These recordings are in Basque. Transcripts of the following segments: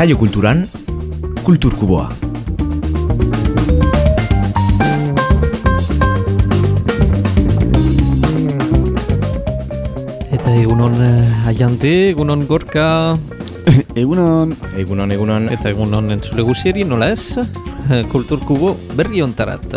Jaio Kulturan, Kulturkuboa. Eta egunon Aiante, egunon Gorka. Egunon. Eta egunon entzule guzieri, nola ez? Kulturkubo berri ontarat.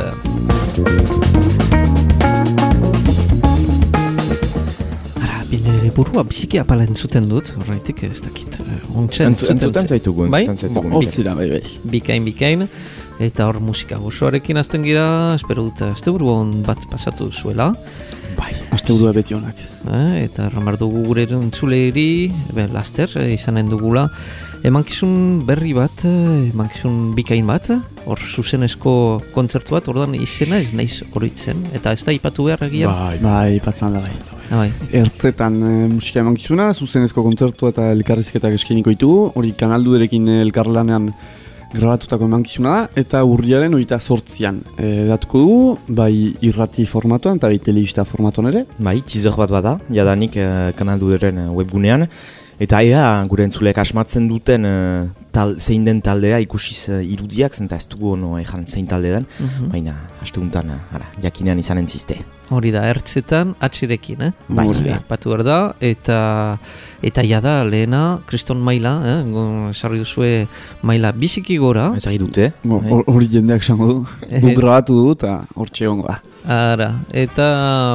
Bine burua biziki apala entzuten dut, horretik ez dakit. Entzuten zaitugu. Bai? Hortzira, bai. Bikain. Eta hor musika gozoarekin hasten gira, espero dut asteburuan bat pasatu zuela. Bai, asteburua beti honak. Eta ramar dugu gure entzuleri, laster, izanen dugula. Emankizun berri bat, emankizun bikain bat, hor zuzenezko kontzertu bat, orduan izena ez naiz horitzen, eta ez da ipatu behar egian? Bai, ipatzen da bai. Ertzetan musika emankizuna, zuzenezko kontzertu eta elkarrizketak eskeniko ditugu, hori kanalduderekin elkarlanean grabatutako emankizuna da, eta urriaren 28an datuko dugu, bai irrati formatoan eta bai telebista formatoan ere. Bai, teaser bat bada, jadanik kanalduderen webgunean. Eta gure entzuleak asmatzen duten zein den taldea ikusiz irudiak, zenta ez dugu ono ezan zein talde den, baina hasteuntan jakinean izan entziste. Hori da, ertzetan atxirekin, Bai, patu behar da, eta jada lehena, Kriston Maila, sarri duzue Maila biziki gora. Ezagir dute. Hori jendeak esango du, gu grabatu du eta hor txegongo da. Ara, eta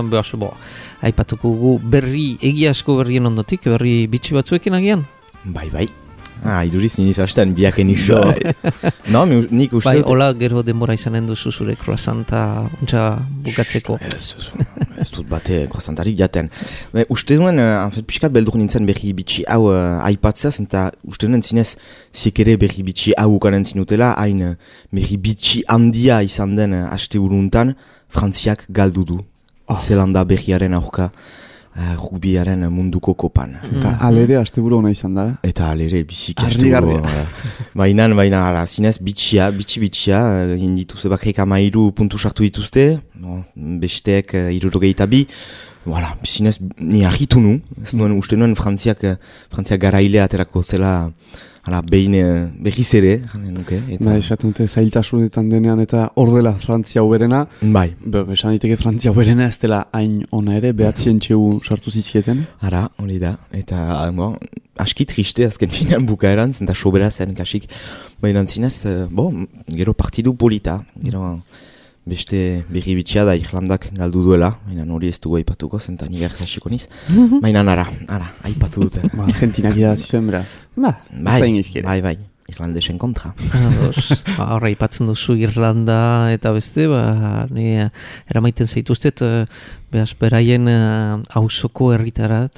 aipatuko gu berri, egiazko berrien ondotik, berri bitxi batzuekin agian? Bai. Iduriz niniz hasten biaken iso. No, nik uste dut. Bai, hola gero denbora izanen duzu zure croissanta untsa bukatzeko. Ez dut bate croissantarik jaten. Uste duen, pixkat beldur nintzen berri bitxi hau aipatzea, eta uste duen zinez ziekere berri bitxi hau ukanen zinutela, hain berri bitxi handia izan den haste buruntan, Frantziak galdu du. Zelanda berriaren aurka rugbiaren munduko kopan. Eta alere asteburu hona izan da. Eta alere biziki asteburu. Baina, zinez bitxia, egin dituzte bakarrik 13 puntu sartu dituzte, besteek 62. Voilà, zinez ni argitu nu, uste nuen Frantziak garaile aterako zela behin berriz ere, nuke. Bai, esaten dute zailtasunetan denean eta hor dela Frantzia uberena. Bai. Esan diteke Frantzia uberena ez dela hain ona ere, behatzien txeu sartu zizkieten. Ara, hori da. Eta, aski triste azken finean bukaeran, zenta sobera zen kasik. Baina zinez, gero partidu polita, gero beste berri bitxia da Irlandak galdu duela, baina hori ez dugu aipatuko, zenta nigar zasiko niz. Baina ara, aipatu dute. Argentinak idazizuen beraz. Bai, Irlandesen kontra. Horra aipatzen duzu Irlanda eta beste, ni eramaiten zaituztet, beraien auzoko herritarat,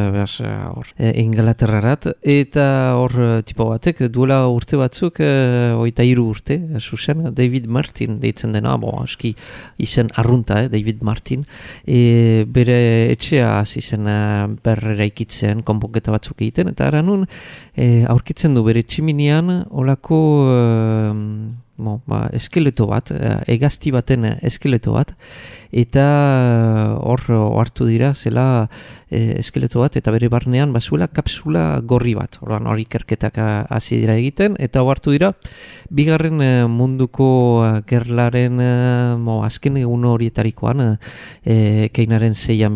Ingalaterrarat, eta hor tipo batek, duela urte batzuk, 23 urte, zuzen, David Martin deitzen dena, aski izen arrunta, David Martin, bere etxea hasi zen berreraikitzen, konponketa batzuk egiten, eta ara nun aurkitzen du bere tximinian olako eskeleto bat, egazti baten eskeleto bat, eta hor hartu dira zela eskeleto bat, eta bere barnean bazuela kapsula gorri bat, hori ikerketak hasi dira egiten, eta hor hartu dira bigarren munduko gerlaren azken egun horietarikoan, keinaren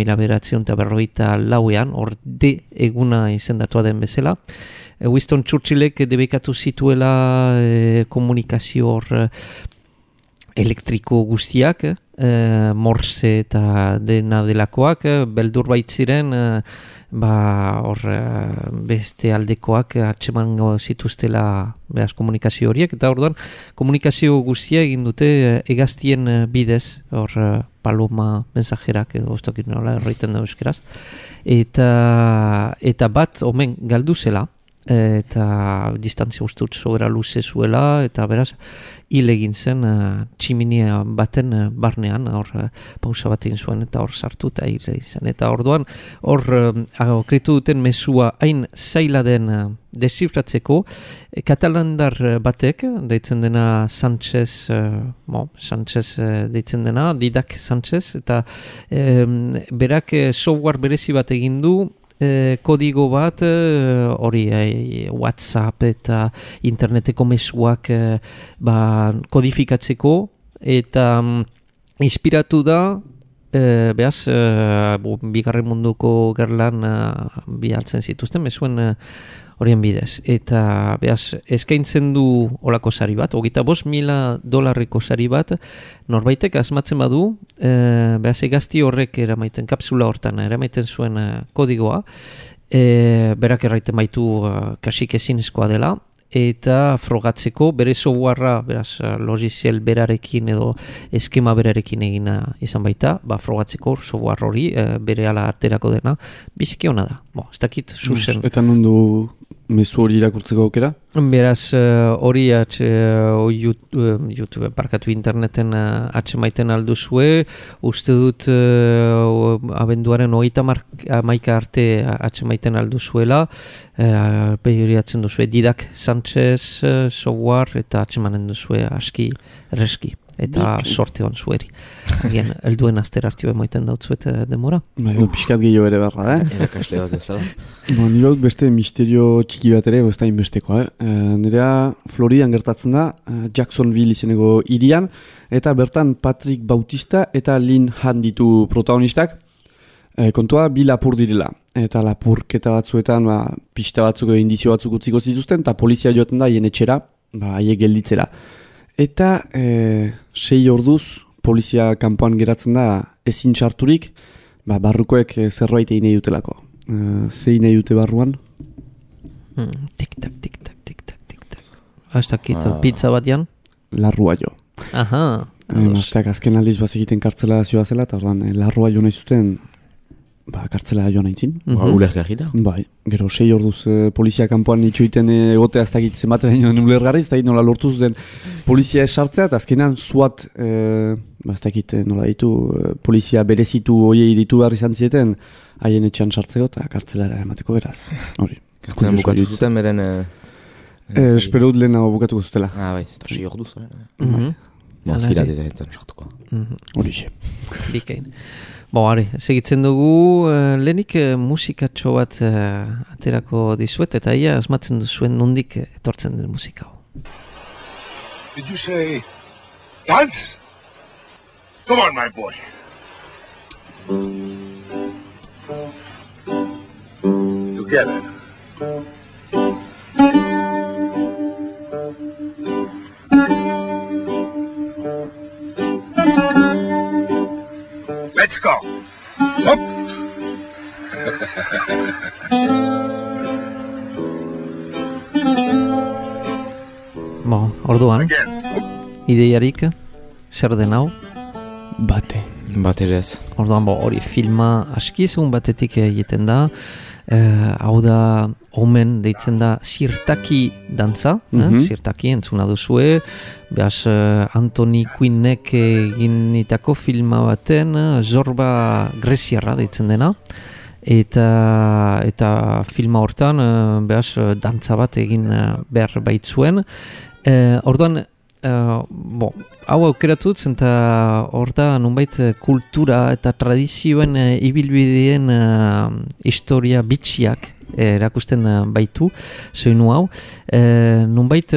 6.994 hor de eguna izendatua den bezala. Winston Churchillek debekatu zituela komunikazio hor elektriko guztiak, Morse eta dena delakoak, beldur baitziren, hor beste aldekoak atxemango zituztela behaz komunikazio horiek, eta orduan komunikazio guztia egin dute egaztien bidez, hor paloma mensajerak edo oztokin nola erraiten da euskeraz, eta bat omen galdu zela, eta distantzia ustut sobera luze zuela, eta beraz hil egin zen tximinia baten barnean, hor pausa bat egin zuen, eta hor sartu eta hil izan. Eta orduan hor okretu duten mezua hain zaila den desifratzeko, katalandar batek, deitzen dena Sánchez deitzen dena, Didac Sánchez, eta berak software berezi bat egin du, kodigo bat hori WhatsApp eta interneteko mezuak kodifikatzeko eta inspiratu da behaz bigarren munduko gerlan bihartzen zituzten mezuen horien bidez. Eta behaz eskaintzen du olako sari bat, $25,000 sari bat, norbaitek asmatzen badu, behaz egazti horrek eramaiten, kapsula hortan eramaiten zuen kodigoa, berak erraiten baitu kasik ezinezkoa dela, eta frogatzeko bere softwarea beraz logiziel berarekin edo eskema berarekin egina izan baita, frogatzeko software hori bere ala arterako dena biziki ona da. Ez dakit zuzen. Eta nondu mezu hori irakurtzeko aukera? Beraz hori YouTube parkatu interneten atxemaiten alduzue, uste dut abenduaren 31 arte atxemaiten alduzuela, behiriatzen duzue Didak Sanchez software eta atxemanen duzue aski erreski. Eta sorte hon zueri. Agian, elduen aster hartio emoiten dautzuet demora. Piskat gehiago ere berra, Erakasle bat ez da. Nire haut beste misterio txiki bat ere, ez da inbestekoa. Nirea Floridan gertatzen da, Jacksonville izeneko hirian, eta bertan Patrick Bautista eta Lynn Hunt ditu protagonistak. Kontua, bi lapur direla. Eta lapurketa batzuetan, pista batzuk, indizio batzuk utziko zituzten, eta polizia joaten da, hien etxera, haiek gelditzera. Eta 6 orduz polizia kanpoan geratzen da ezin txarturik, barrukoek zerbait egin nahi dutelako. Zein nahi dute barruan? Tik-tak, tik-tak, tik-tak, tik-tak. Hastakit, pizza bat jan? Larrua jo. Aha. Azken aldiz bazekiten kartzela zioa zela, eta ordan larrua jo nahi zuten, kartzela jo nahi zin. Ulergarri da? Bai, gero 6 orduz polizia kanpoan itxoiten egotea ez dakit zenbaten ulergarri, ez dakit nola lortuz den polizia esartzea, eta azkenean zuat, ez dakit nola ditu, polizia berezitu hoiei ditu behar izan zieten, haien etxean sartzeko eta kartzelara emateko beraz. Hori. Kartzelan bukatu zuten beren... Espero dut lehenago bukatuko zutela. Bai, ez da 6 orduz. Azkirat ez da sartuko. Hori xe. Bikain. Segitzen dugu, lehenik musikatxo bat aterako dizuet, eta ia asmatzen duzuen nondik etortzen den musika. Did you say dance? Come on, my boy. Together. Let's go. Up. Orduan, ideiarik, zer den hau? Bate. Baterez. Orduan, hori filma aski egun batetik egiten da, hau da omen deitzen da Sirtaki dantza, Sirtaki entzuna duzue, behaz Anthony Quinnek eginitako filma baten Zorba Greziarra deitzen dena, eta filma hortan behaz dantza bat egin behar baitzuen. Orduan, hau aukeratut, eta hor da nunbait kultura eta tradizioen ibilbideen historia bitxiak erakusten baitu, soinu hau. Nunbait,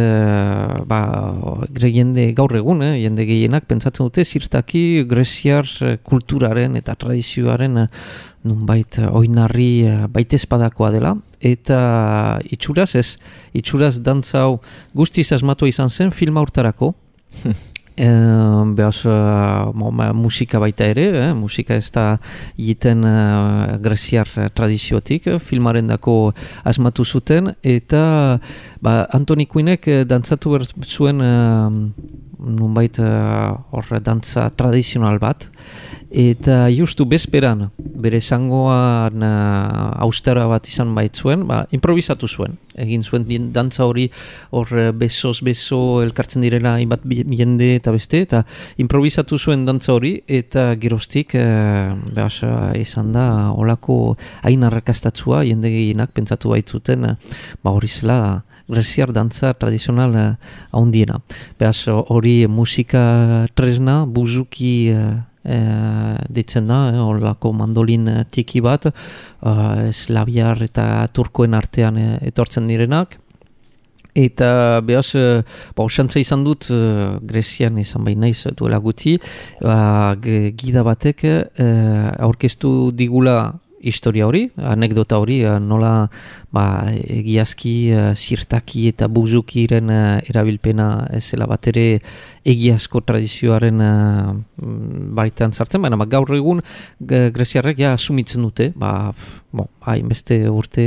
jende gaur egun, jende gehienak pentsatzen dute Sirtaki greziar kulturaren eta tradizioaren nunbait oinarri baitezpadakoa dela, eta itxuraz dantza hau guztiz asmatu izan zen filma hortarako. Behaz musika baita ere, musika ez da egiten greziar tradiziotik, filmaren dako asmatu zuten, eta Anthony Quinnek dantzatu behar zuen nunbait hor dantza tradizional bat, eta justu bezperan bere zangoan austera bat izan baitzuen, improvisatu zuen. Egin zuen dantza hori hor besoz beso elkartzen direla hainbat jende eta beste, eta improvisatu zuen dantza hori, eta geroztik izan da olako hain arrakastatzua jende gehienak pentsatu baitzuten hori zela greziar dantza tradizional handiena. Behaz hori musika tresna, buzuki ditzen da, horrelako mandolin tiki bat, eslaviar eta turkoen artean etortzen direnak. Eta behaz, osantza izan dut, Grezian izan behin naiz duela guti, gida batek aurkeztu digula historia hori, anekdota hori, nola egiazki, zirtaki eta buzukiren erabilpena ezela bat ere egiazko tradizioaren baritan sartzen, baina gaur egun greziarrek asumitzen dute, hainbeste urte,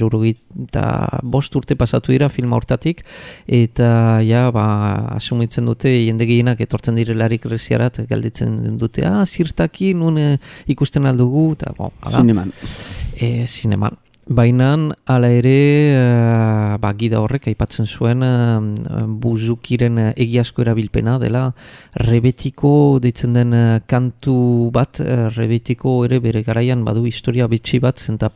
65 urte pasatu dira filma hortatik, eta asumitzen dute jende gehienak etortzen direlarik greziarat, galditzen dute, zirtaki nun ikusten aldugu, eta zineman. Zineman. Baina, hala ere, gida horrek aipatzen zuen buzukiren egiazko erabilpena dela rebetiko deitzen den kantu bat, rebetiko ere bere garaian badu historia bitxi bat, zenta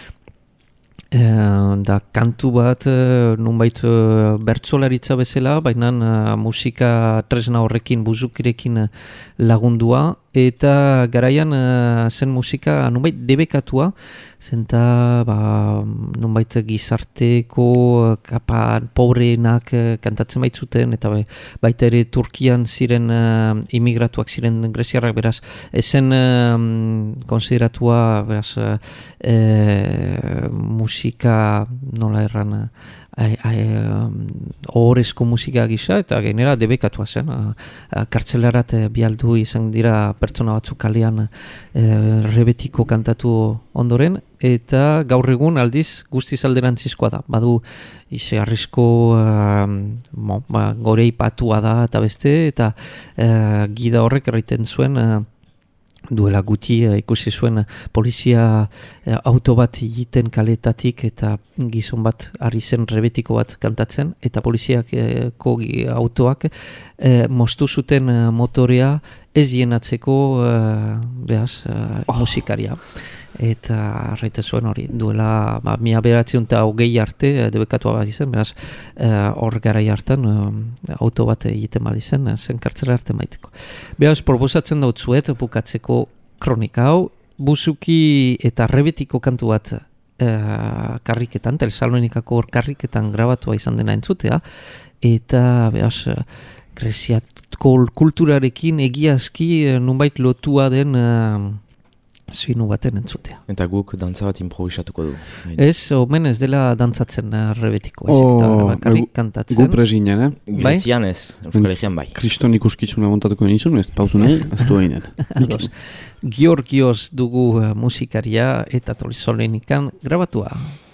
da kantu bat nunbait bertsolaritza bezala, baina musika tresna horrekin buzukirekin lagundua, eta garaian zen musika nunbait debekatua, zenta nunbait gizarteko pobreenak kantatzen baitzuten, eta baita ere Turkian ziren imigratuak ziren greziarrak, beraz, ezen konsideratua, beraz, musika, nola erran, ohorezko musika gisa, eta gainera debekatua zen. Kartzelarat bialdu izan dira pertsona batzuk kalean rebetiko kantatu ondoren, eta gaur egun aldiz guztiz alderantzizkoa da. Badu izegarrizko gore ipatua da eta beste, eta gida horrek erraiten zuen duela guti ikusi zuen polizia auto bat egiten kaletatik eta gizon bat ari zen rebetiko bat kantatzen, eta poliziako autoak moztu zuten motorea ez jenatzeko musikaria. Eta arraite zuen hori, duela 1920 arte debekatua bat izan, beraz hor garai hartan auto bat egiten bali zen kartzela arte maiteko. Beraz, proposatzen dautzuet bukatzeko kronika hau, buzuki eta rebetiko kantu bat karriketan, Tesalonikako karriketan grabatua izan dena entzutea, eta beraz, greziako kulturarekin egiazki nunbait lotua den zinu baten entzutea. Eta guk dantza bat improvisatuko du. Ez, omen ez dela dantzatzen rebetiko. Kantatzen. Gu prezinen, Grezian ez, Euskal Herrian bai. Kriston ikuskizuna montatuko nizun, ez pauzu nahi, aztu hainet. Georgios dugu musikaria eta Tessalonikan grabatua.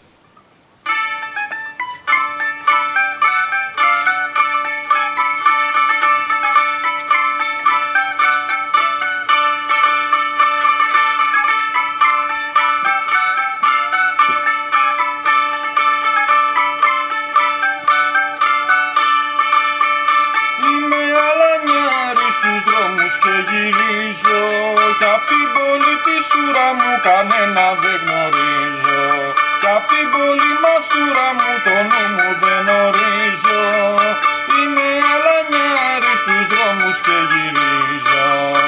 Κανένα δεν γνωρίζω κι απ' την πόλη μαστούρα μου το νου μου δεν ορίζω. Είμαι αλανιάρης στους δρόμους και γυρίζω.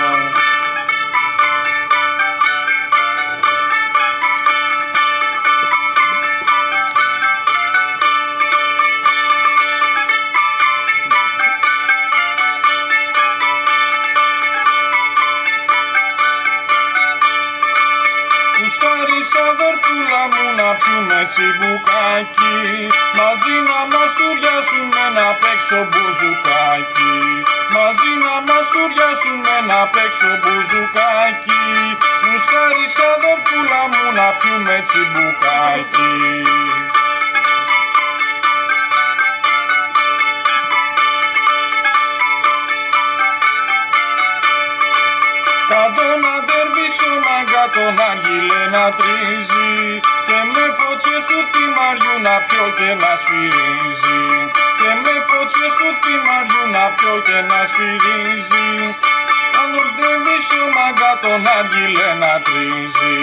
Αδερφούλα μου να πιούμε τσιμπουκάκι, μαζί να μαστουριάσουμε να παίξω μπουζουκάκι, μαζί να μαστουριάσουμε να παίξω μπουζουκάκι, γουστάρεις αδερφούλα μου να πιούμε τσιμπουκάκι. Κάτω να τερβίσω μάγκα τον άγγιλε να τρίζει και με φωτιές του θυμαριού να πιω και να σφυρίζει, και με φωτιές του θυμαριού να πιω και να σφυρίζει. Κάτω να τερβίσω μάγκα τον άγγιλε να τρίζει.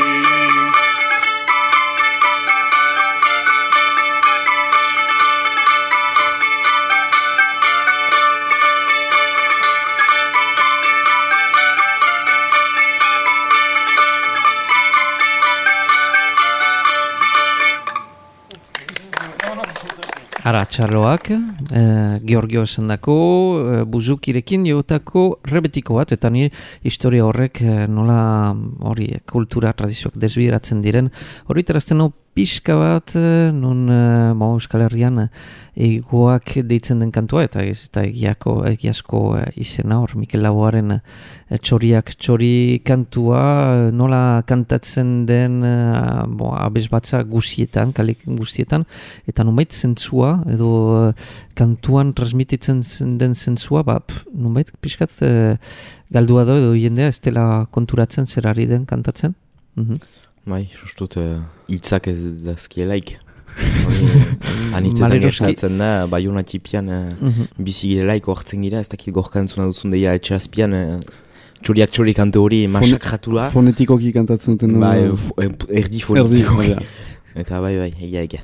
Aratxaloak, Georgio esandako, buzukirekin jotako rebetiko bat, eta ni historia horrek nola hori kultura tradizioak desbideratzen diren. Hori terazten hau pixka bat, nun Euskal Herrian egoak deitzen den kantua, eta egiazko izena hor, Mikel Laboaren txoriak txori kantua, nola kantatzen den abez batza guzietan, kalik guzietan, eta nunbait zentzua, edo kantuan transmititzen den zentzua, nunbait pixkat galdua da edo jendea ez dela konturatzen zer ari den kantatzen. Bai, sustut hitzak ez dazkielaik. Anitzetan gertatzen da, Baiona txipian bizi girelaik hortzen gira, ez dakit gorkantzuna duzun deia etxe azpian txoriak txori kantu hori masakratua. Fonetikoki kantatzen duten. Bai, erdi fonetikoki. Eta bai, egia.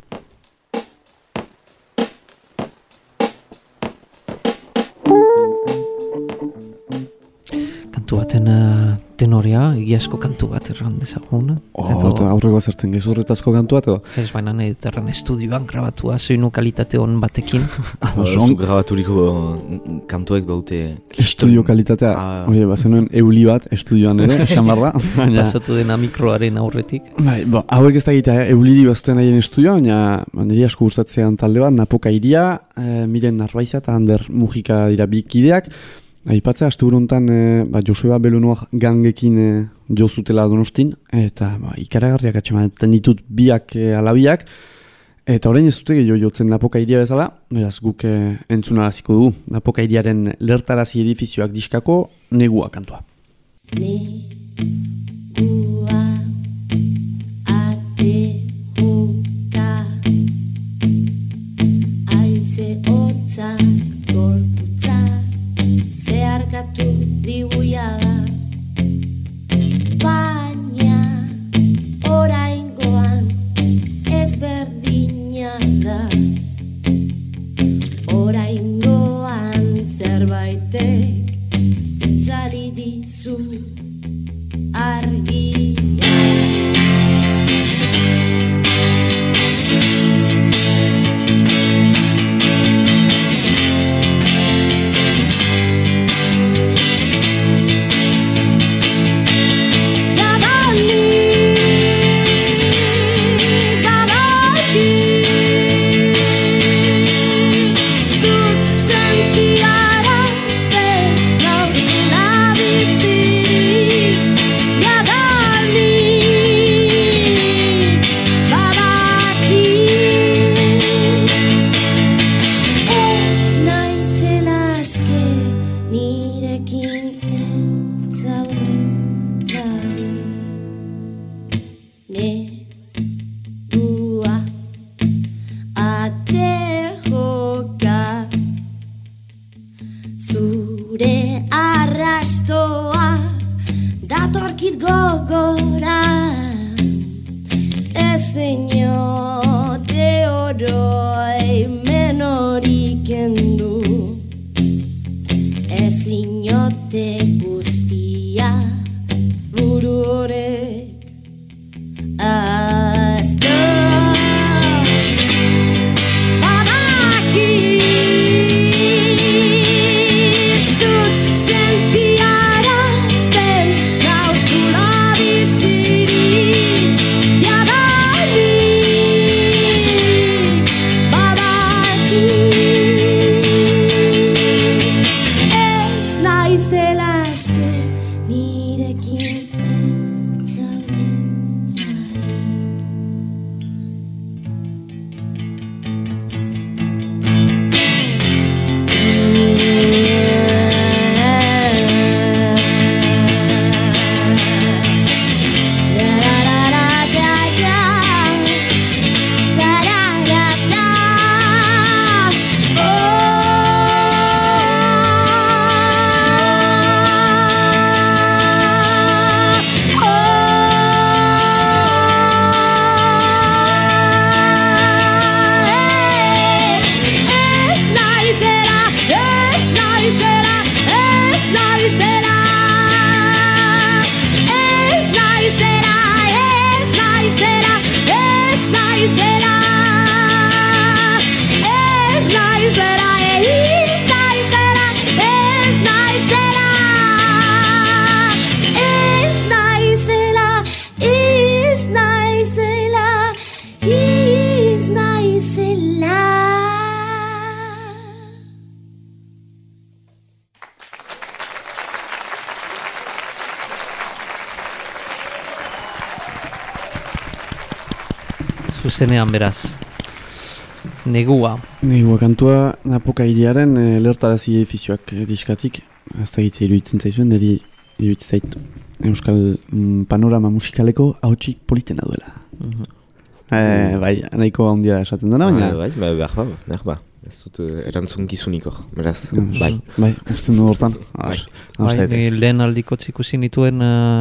Kantu baten tenorea, egiazko kantu bat erran dezagun. Eta aurreko zertzen gezurretazko kantua edo? Ez baina nahi dut erran estudioan grabatua, soinu kalitate hon batekin. Grabaturiko kantuek baute... Estudio kalitatea, hori bazenuen euli bat estudioan ere, esan barra. Pasatu dena mikroaren aurretik. Hauek ez da gita, eulidi bazuten ahien estudioa, baina niri asko gustatzean talde bat, Napoka Iria, Miren Narbaiza eta Ander Mujika dira bikideak. Aipatzea, aste buruntan Joseba Belunoak gangekin jozutela Donostin, eta ikaragarriak atxematen ditut biak alabiak, eta orain ez dute gehiago jotzen Napoka Iria bezala, beraz guk entzunaraziko dugu, Napoka Iriaren lertarazi edifizioak diskako Negua kantua. Negua ate joka aize hotzak gorputzak zeharkatu diguia da, baina oraingoan ezberdina da. Oraingoan zerbaitek itzali dizu argia. zuzenean beraz. Negua. Negua kantua Napoka hiriaren lertarazi edifizioak diskatik. Ez da gitze iruditzen zaizuen, niri iruditzen zait euskal panorama musikaleko hautsik politena duela. Bai, nahiko handia esaten dena, baina... Bai, behar ba. Ez dut erantzun gizunik hor, beraz, bai. Bai, usten du hortan. Bai, lehen aldiko ikusi nituen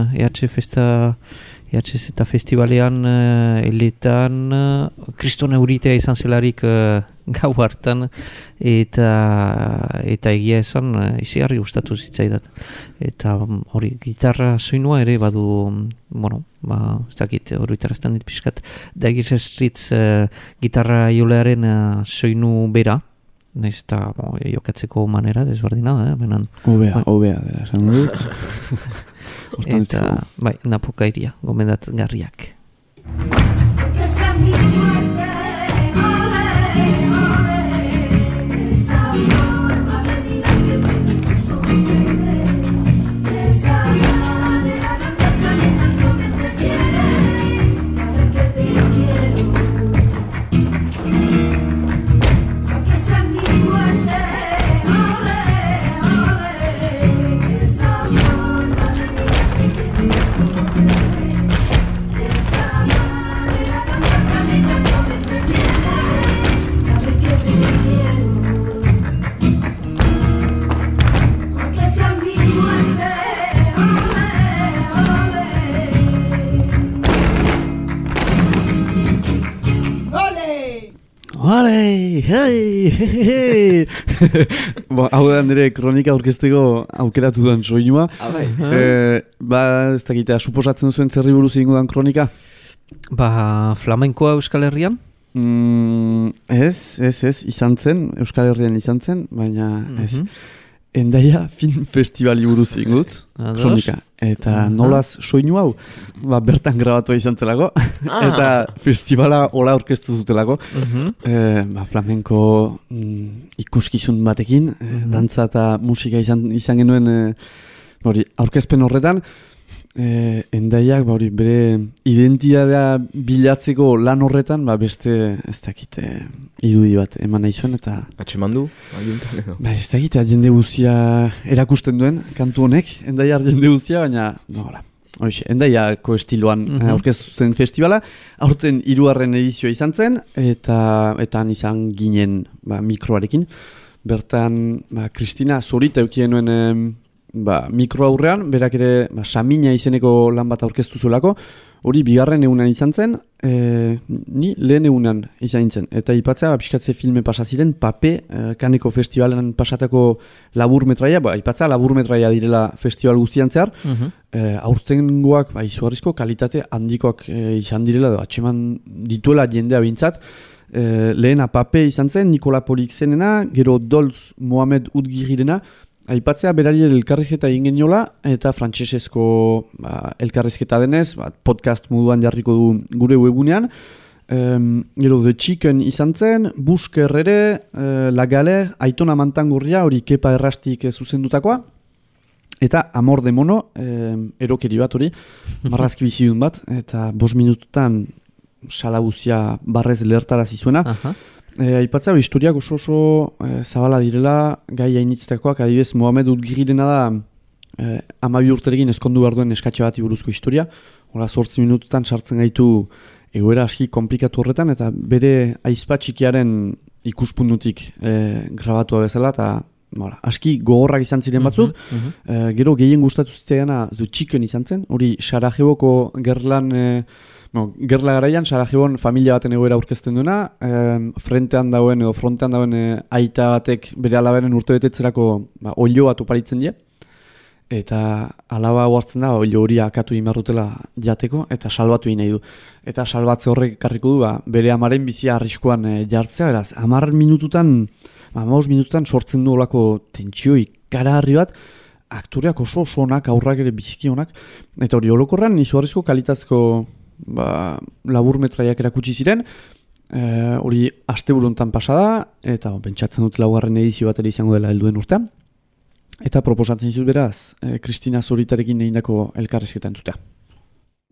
EHZ eta festivalean eletan Kriston Euritea izan zelarik gau hartan eta egia esan izigarri gustatu zitzaidat. Eta hori gitarra soinua ere badu, bueno, ez dakit horretarazten dit pixkat Dire Straits gitarra jolearen soinu bera, nahiz eta jokatzeko manera desberdina da, benan. Obea dela, esan dut. Eta, bai, Napoka hiria, gomendat garriak. Hau da nire kronika aurkezteko aukeratu duen soinua. Ez dakitea, suposatzen duzuen zerri buruz egingo den kronika? Flamenkoa Euskal Herrian? Ez, izan zen, Euskal Herrian izan zen, baina ez. Endaia film festivali buruz egingo dut, kronika. Eta nolaz soinu hau, bertan grabatua izan zelako, eta festivala hola orkestu zutelako. Flamenko ikuskizun batekin, dantza eta musika izan genuen aurkezpen horretan, Endaiak bere identitatea bilatzeko lan horretan beste ez dakit idudi bat eman nahi zuen eta atxemandu? Ez dakit jende guztia erakusten duen kantu honek Endaiak jende guztia baina Endaiako estiloan aurkeztu zen festivala aurten 3. edizioa izan zen eta izan ginen mikroarekin bertan Kristina Zorita eukien nuen mikro aurrean, berak ere Samina izeneko lan bat aurkeztu zuelako, hori 2. egunan izan zen, ni lehen egunan izan zen. Eta ipatzea, pixkatze filme pasaziren, Pape, Kaneko festivalan pasatako laburmetraia, ipatzea laburmetraia direla festival guztian zehar, aurtengoak izugarrizko kalitate handikoak izan direla, atxeman dituela jendea bintzat, lehena Pape izan zen, Nikola Polik zenena, gero Dolz Mohamed Udgirrena, aipatzea berari elkarrizketa egin geniola eta frantsesezko elkarrizketa denez, podcast moduan jarriko du gure webunean. Gero The Chicken izan zen, Busker ere, La Galer, Aitona Mantangurria, hori Kepa Errastik zuzendutakoa. Eta Amor de Mono, erokeri bat hori, marrazki bizidun bat, eta 5 minututan sala guztia barrez lehertarazi zuena. Aipatzea, historiak oso zabala direla, gai hainitzetakoak, adibidez, Mohamed Udgirrena da 12 urterekin eskondu behar duen eskatxe bati buruzko historia. Hora, 8 minututan sartzen gaitu egoera aski komplikatu horretan, eta bere aizpa txikiaren ikuspuntutik grabatua bezala, eta aski gogorrak izan ziren batzuk. Gero gehien gustatu ziteana The Chicken izan zen, hori Sarajevoko gerla garaian, Sarajevon familia baten egoera aurkezten duena, frontean dauen aita batek bere alabaren urtebetetzerako olio bat oparitzen die, eta alaba hartzen da, olio hori akatu imarrutela jateko, eta salbatu nahi du. Eta salbatze horrek karriko du, bere amaren bizia arriskuan jartzea, beraz, 10 minututan, 5 minututan sortzen du olako tentsio ikaragarri bat, aktoreak oso onak, aurrak ere biziki onak, eta hori orokorran izugarrizko kalitatezko laburmetraiak erakutsi ziren, hori asteburu hontan pasada, eta pentsatzen dut 4. edizio bat ere izango dela helduen urtean, eta proposatzen dizut beraz, Kristina Zoritarekin egindako elkarrizketa entzutea.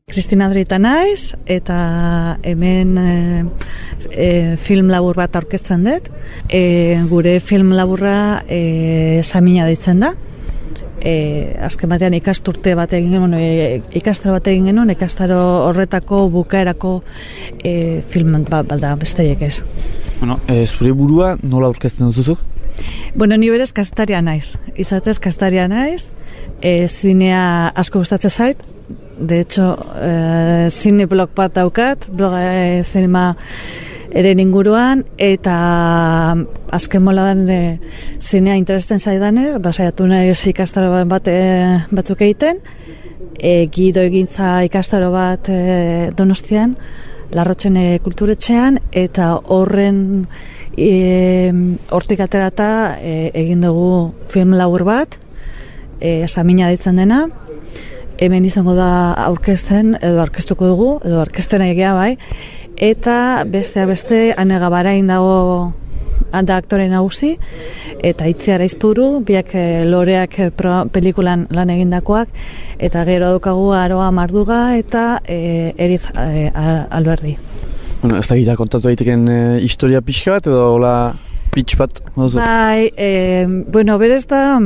Kristina Adrita naiz, eta hemen film labur bat aurkezten dut. Gure film laburra Samina deitzen da. Azken batean ikasturte bat egin genuen, ikastaro bat egin genuen, ikastaro horretako bukaerako film bat da, besteiek ez. Bueno, zure burua nola aurkezten duzuzuk? Bueno, ni berez kastaria naiz. Izatez kastaria naiz, zinea asko gustatzen zait. De hecho, zine blog bat daukat, bloga zinema eren inguruan, eta azken moladan zinea interesten zaidanez, basaiatu naiz ikastaro batzuk egiten, gido egintza ikastaro bat Donostian, Larrotxen kulturetxean, eta horren hortik aterata egin dugu film labur bat, Samina deitzen dena, hemen izango da aurkezten, edo aurkeztuko dugu, edo aurkezten egia bai, eta beste Ane Gabarain dago da aktore nagusi, eta Itziar Aizpuru, biak loreak pelikulan lan egindakoak, eta gero daukagu Aroa Marduga eta Eriz Alberdi. Bueno, ez da gira kontatu daiteken historia pixka bat, edo hola pitch bat? Bai, bueno, berez da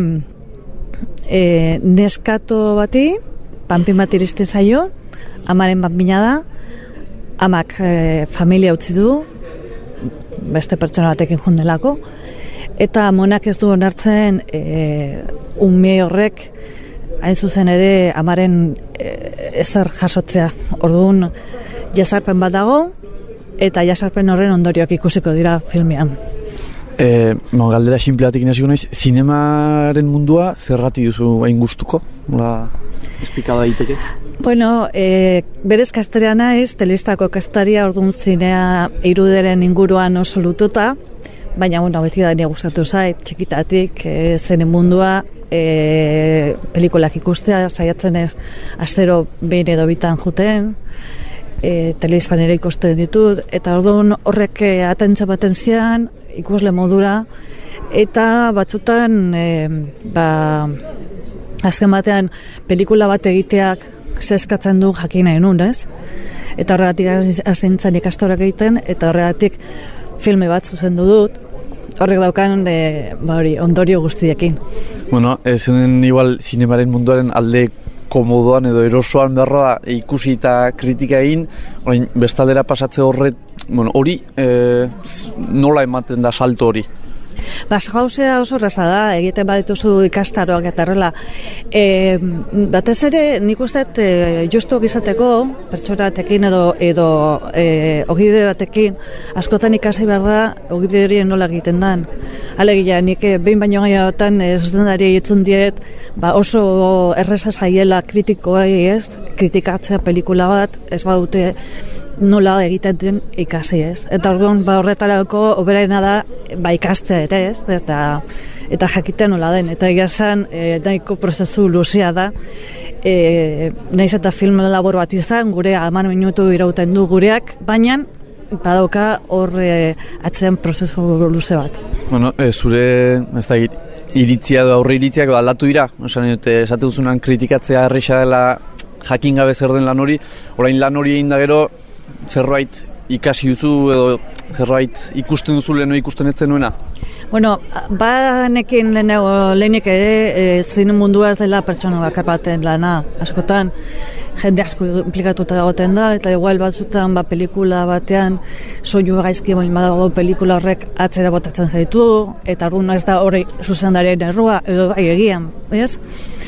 neskato bati, panpin bat iristen zaio, amaren panpina da, amak familia utzi du, beste pertsona batekin jundelako, eta amonak ez du onartzen ume horrek hain zuzen ere amaren ezer jasotzea. Orduan jasarpen bat dago, eta jasarpen horren ondorioak ikusiko dira filmean. Galdera sinpleatik nasiko naiz, zinemaren mundua zerrati duzu hain gustuko? Esplikada daiteke? Bueno, berez kastaria naiz, telebistako kastaria, orduan zinea iruderen inguruan oso lututa, baina beti da nire gustatu zait, txikitatik, zene mundua, pelikulak ikustea, saiatzen ez, astero behin edo bitan juten, telebistan ere ikusten ditut, eta orduan horrek atentzio baten zian, ikusle modura, eta batzutan azken batean pelikula bat egiteak zeskatzen du jakin nahi nun, ez? Eta horregatik asintzen ikastorak egiten, eta horregatik filme bat zuzendu dut, horrek daukan ondorio guztiekin. Bueno, zen igual zinemaren munduaren alde komodoan edo erosoan beharra da ikusi eta kritika egin, orain bestaldera pasatze hori nola ematen da salto hori? Gauzea oso erraza da, egiten badituzu ikastaroak eta horrela. Batez ere, nik uste justu izateko, pertsona batekin edo ogibide batekin, askotan ikasi behar da, ogibide hori nola egiten dan. Alegia, nik behin baino gaiagotan zuzendari egitzen diet, oso erreza zaiela kritikoei, ez? Kritikatzea pelikula bat, ez badute nola egiten den ikasi, ez? Eta orduan horretarako oberena da ikastea ere, ez? Eta jakitea nola den. Eta egazan nahiko prozesu luzea da. Naiz eta film labor bat izan, gure 10 minutu irauten du gureak, baina badauka hor atzean prozesu luze bat. Bueno, zure, ez da iritzia edo aurre iritziak aldatu dira. Esate duzunan kritikatzea erresa dela jakin gabe zer den lan hori, orain lan hori egin da gero, zerbait ikasi duzu edo zerbait ikusten duzu leheno ikusten ez zenuena? Bueno, nekin lehenik ere zine mundua ez dela pertsona bakar baten lana. Askotan jende asko implikatuta egoten da, eta igual batzutan pelikula batean soinu gaizki dago pelikula horrek atzera botatzen zaitu, eta orduan ez da hori zuzendarien errua edo bai egian, ez?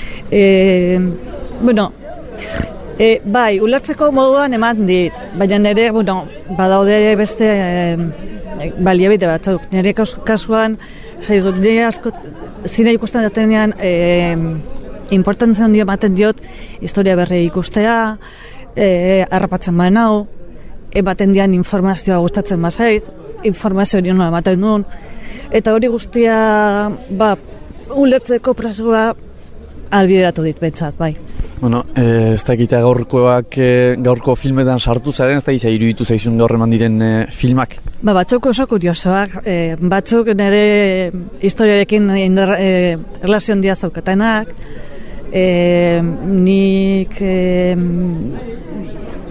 Bueno, ulertzeko moduan eman dit, baina nire, badaude beste baliabide batzuk. Nire kasuan, nire asko zine ikusten datenean importantzia handia ematen diot historia berri ikustea, harrapatzen baden hau, ematen dian informazioa gustatzen bazait, informazio hori nola ematen duen, eta hori guztia ulertzeko prozesua albideratu dit bentsat, bai. Bueno, ez da egitea gaurko filmetan sartu zaren, ez da egitea iruditu zaizun gaur eman diren filmak? Batzuk oso kuriosoak, batzuk nire historiarekin relazion dia zaukatenak, nik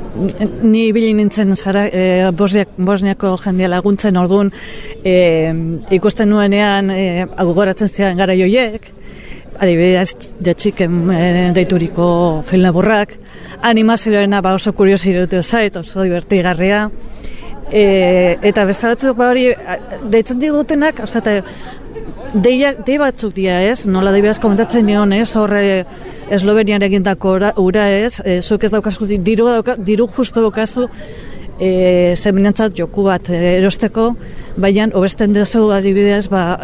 ni ibili nintzen zara, Bosniako jendea laguntzen orduan, ikusten nuenean, gogoratzen ziren gara joiek, adibidez, Txiken deituriko film laburrak, animazioarena oso kuriosi irutu zait, oso divertigarria, eta beste batzuk hori deitzen digutenak, dei batzuk dira ez, nola dibidez komentatzen nion ez, horre Eslovenian egindako ura ez, zuk ez daukazu, diru justu daukazu, zeminentzat joku bat erosteko, baina hobesten duzu adibidez,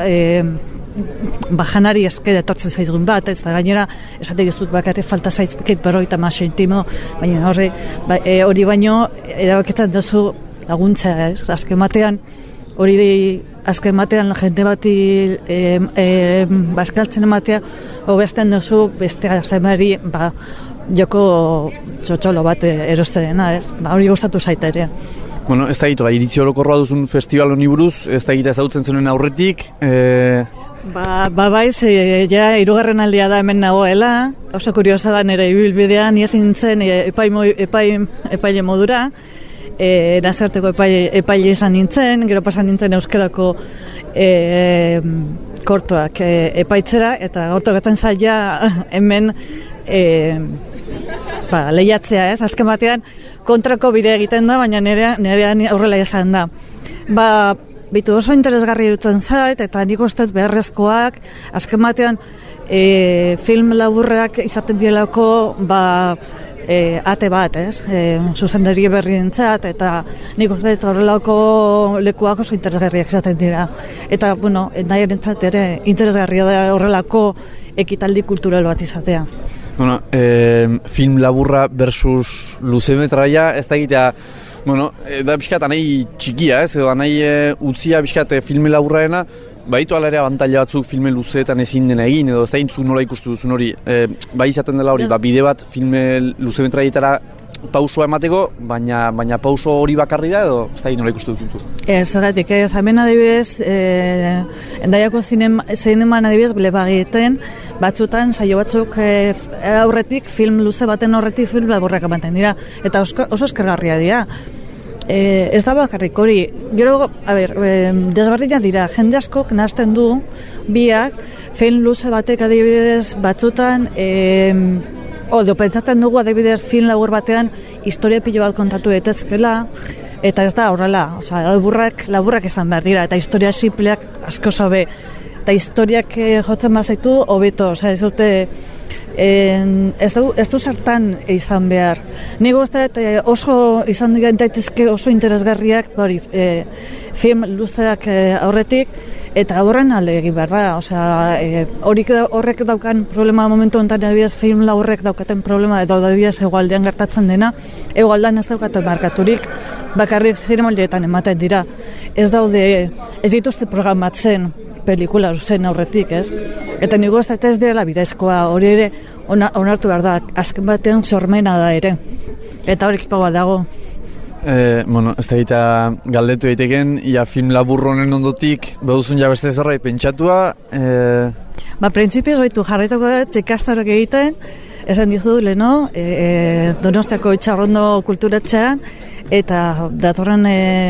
janari eske etortzen zaizgun bat, ez da gainera, esatek izut bakarri falta zaizkit 50 sentimo, baina hori baino, erabaketan duzu laguntza, ez, azken batean, azken batean jende bati baskaltzen ematea, hobesten duzu beste zemari joko txotxolo bat erosterena, ez? Hori gustatu zaita ere. Bueno, ez da gitu, iritzi orokorroa duzun festival honi buruz, ez da gita ezautzen zenuen aurretik. Baiz, ja, 3. aldia da hemen nagoela, oso kuriosa da nire ibilbidean, ni ezin zen epaile modura, nazarteko epaile izan nintzen, gero pasan nintzen euskerako kortoak epaitzera, eta gortokatzen zaila hemen lehiatzea, ez? Azken batean kontrako bidea egiten da, baina nerean aurrela izan da. Bitu oso interesgarri dutzen zait, eta nik ustez beharrezkoak, azken batean film laburrak izaten dielako, ate bat, ez? Zuzendari berri dintzat, eta nik uste horrelako lekuak oso interesgarriak izaten dira. Eta, bueno, nahi erentzat ere interesgarria da horrelako ekitaldi kultural bat izatea. Bueno, film laburra versus luzemetraia, ez da egitea, bueno, da pixkat anai txikia, ez? Edo anai utzia pixkat filme laburraena, baitu ala ere abantaila batzuk filme luzeetan ezin dena egin, edo ez da intzuk nola ikustu duzun hori, bai izaten dela hori, bide bat filme luzemetraietara pausua emateko, baina pauso hori bakarri da, edo ez da nola ikustu duzun? Zeratik, hemen adibidez, endaiako zineman adibidez, lebagiten, batzutan, saio batzuk aurretik, film luze baten horretik film laburrak ematen dira, eta oso eskergarria dira. Ez da bakarrik hori, gero, desberdinak dira, jende askok nahazten du, biak, film luze batek adibidez batzutan, pentsatzen dugu adibidez film labur batean historia pilo bat kontatu etezkela, eta ez da horrela, laburrak izan behar dira, eta historia simpleak asko zobe, eta historiak jotzen bazaitu hobeto, ez dute, ez du zertan izan behar. Nik uste oso izan daitezke oso interesgarriak film luzeak aurretik, eta horren alde egin behar da. Horrek daukan problema momentu honetan adibidez film laburrek daukaten problema, edo adibidez egualdean gertatzen dena, egualdean ez daukaten markaturik, bakarrik zinemaldeetan ematen dira. Ez dituzte programatzen pelikula zuzen aurretik, ez? Eta nigo ez dela bidezkoa, hori ere onartu behar da, azken batean sormena da ere. Eta hori ekipa bat dago. Bueno, ez da gita galdetu daiteken, film laburronen ondotik, baduzun ja beste zerrai pentsatua? Printzipioz baitu jarraituko dut, ikastarok egiten, esan dizu leheno, Donostiako Itxarrondo kulturatxean, eta datorren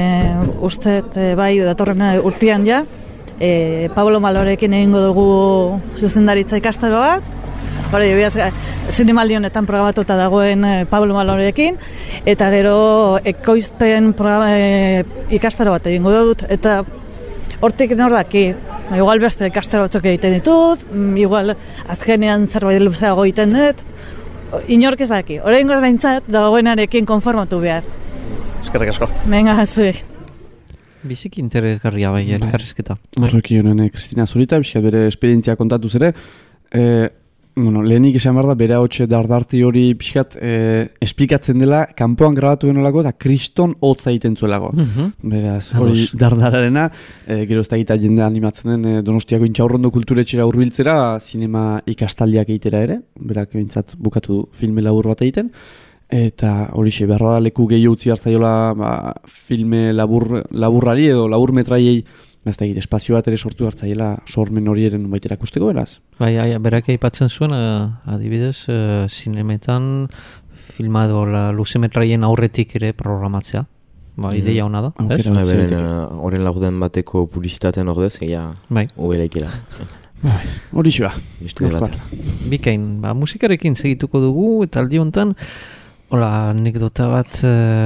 datorren urtean ja, Pablo Malorekin egingo dugu zuzendaritza ikastaro bat, zinemaldi honetan programatuta dagoen Pablo Malorekin, eta gero ekoizpen ikastaro bat egingo dut, eta hortik nor daki, igual beste ikastaro batzuk egiten ditut, igual azkenean zerbait luzeago egiten dut, inork ez daki, orain gara behintzat dagoenarekin konformatu behar. Eskerrik asko. Venga, zuek. Biziki interesgarria bai, elkarrizketa. Horreki honen, Kristina Zurita, bizkat bere esperientzia kontatuz ere, lehenik esan behar da, bere hotxe dardarti hori pixkat esplikatzen dela, kanpoan grabatu benolako eta kriston hotza egiten zuelako. Beraz, hori dardararena, gero ez da egita jende animatzen den Donostiako Intxaurrondo kulturetxera hurbiltzera, zinema ikastaldiak egitera ere, berak bintzat bukatu du filme labur bat egiten, eta hori xe, beharra da leku gehiago utzi hartzaiola filme laburrari edo labur metraiei, ez da egite, espazio bat ere sortu hartzaiela sormen hori eren baita erakusteko, beraz? Berak aipatzen zuen, adibidez, zinemetan filmador luzemetraien aurretik ere programatzea. Ideia hona da. Horren laurden bateko publizitatean ordez, egia ubeleikela. Hori xua. Bikain, musikarekin segituko dugu, eta aldi honetan, anekdota bat,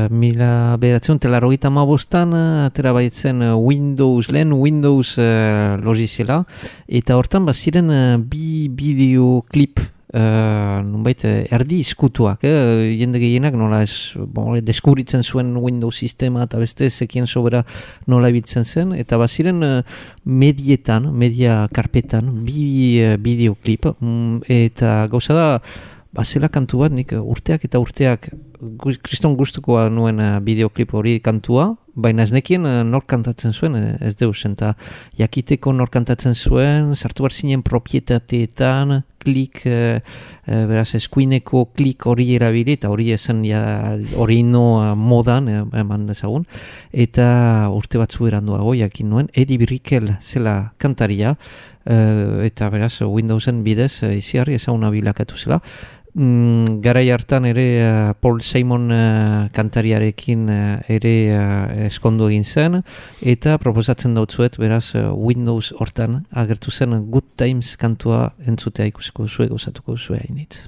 1985 atera baitzen Windows logizela, eta hortan ziren bi bideoklip nunbait erdi izkutuak, jende gehienak nola deskubritzen zuen Windows sistema eta beste zekien sobera nola ebitzen zen, eta baziren media karpetan bi bideoklip, eta gauza da bazela kantu bat, nik urteak eta urteak kriston gustukoa nuen bideoklip hori kantua, baina ez nekien nor kantatzen zuen, ez deus, eta jakiteko nor kantatzen zuen, sartu bar zinen propietateetan, klik, beraz, eskuineko klik hori erabili, eta hori esan hori modan, eman dezagun, eta urte batzu eranduago jakin nuen, Eddie Brickell zela kantaria, eta beraz, Windowsen bidez, iziarri ezaguna bilakatu zela. Garai hartan ere Paul Simon kantariarekin ere eskondu egin zen, eta proposatzen dautzuet beraz Windows hortan agertu zen Good Times kantua entzutea ikusiko zue, gozatuko zue hainitz.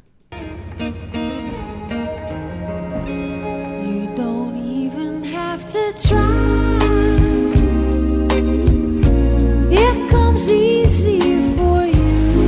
You don't even have to try. It comes easy for you.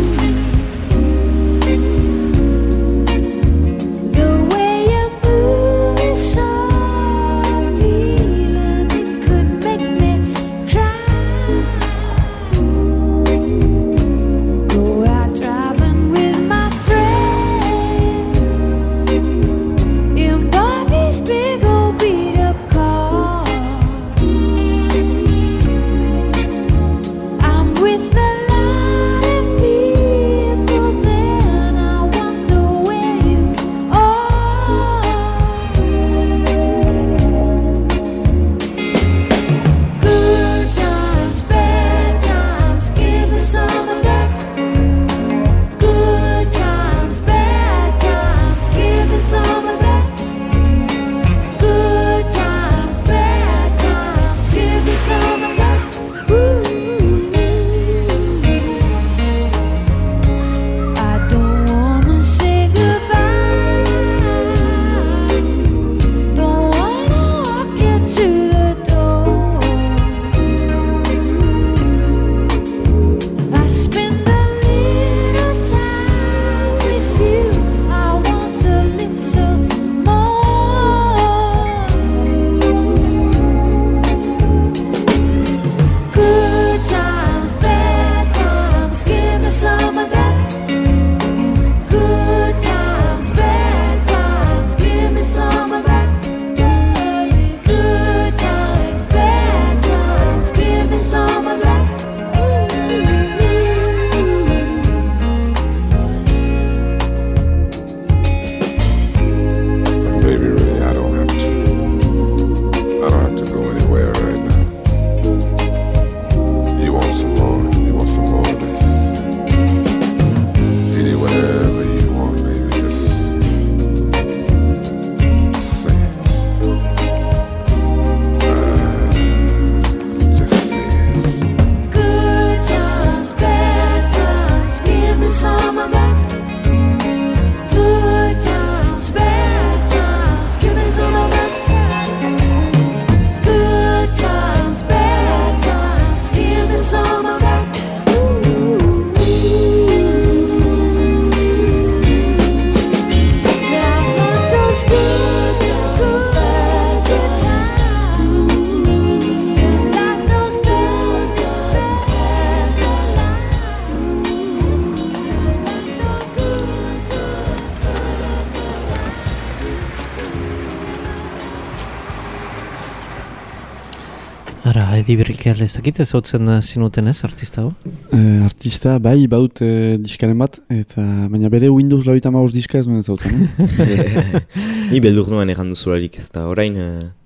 Eddie Brickell, ez dakit ez hautzen zinuten ez, artista hau? Artista, bai, baut diskaren bat, eta baina bere Windows 95 diska ez duen ez hautzen. Ni beldur nuen egan duzularik, ez da orain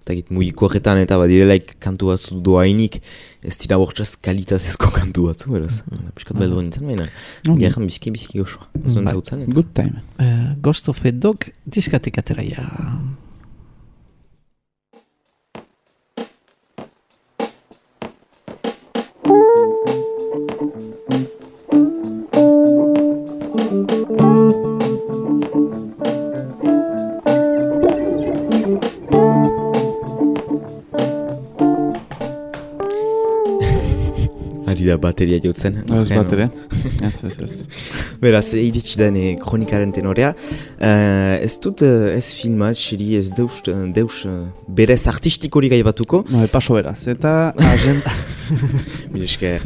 mugiko horretan eta badirelaik kantu batzu doainik, ez dira bortxaz kalitazezko kantu batzu, beraz. Piskat beldu nintzen, baina. Gerran biziki gozoa. Zuen zautzen. Good time. Ghost of a Dog diskatik ateraia. Ari da bateria jotzen. Ez bateria. Ez. Beraz, iritsi den kronikaren tenorea. Ez dut ez filmat, xeri ez deus berez artistikorik gai batuko. No, paso beraz. Eta agenda... Milesker.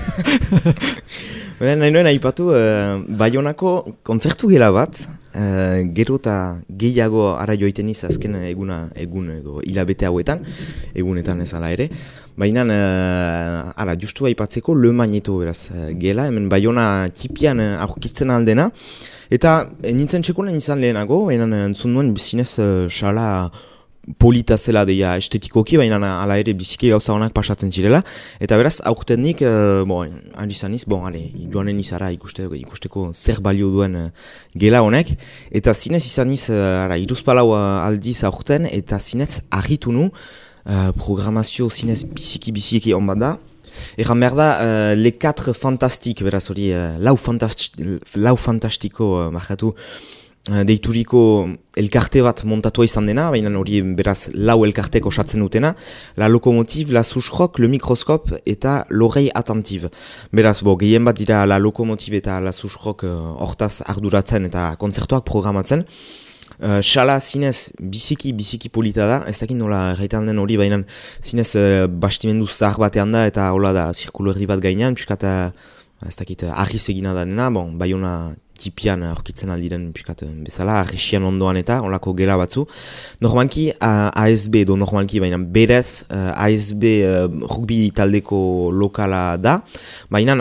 Nahi nuen aipatu, Baionako kontzertu gela bat, gero eta gehiago ara joiten iz azken egun edo hilabete hauetan, egunetan ez ala ere. Baina, justu aipatzeko Le Magneto beraz gela, hemen Baiona tipian aurkitzen aldena. Eta nintzen txekunen izan lehenago, entzun nuen bizinez xala polita zela deia estetikoki, baina ala ere biziki gauza honak pasatzen zirela. Eta beraz, aurtenik, handizaniz, joanen izara ikusteko zer balio duen gela honek. Eta zinez izaniz, iruzpalau aldiz aurten, eta zinez argitu nu, programazio zinez biziki on bat da. Egan behar da, Le 4 Fantastik, beraz hori, lau fantastiko markatu, deituriko elkarte bat montatua izan dena, baina hori beraz lau elkartek osatzen dutena, La Locomotive, La Souche-Rock, Le Microscope eta L'Oreille Attentive. Beraz, gehien bat dira La Locomotive eta La Souche-Rock hortaz arduratzen eta kontzertuak programatzen. Xala zinez biziki polita da, ez dakit nola erraitan den hori, baina zinez bastimendu zahar batean da eta hola da zirkulu erdi bat gainean, piskat ez dakit argiz egina da dena, Baiona tipian aurkitzen aldiren piskat bezala, argixian ondoan eta holako gela batzu. Normalki ASB edo normalki, baina berez ASB rugby taldeko lokala da, baina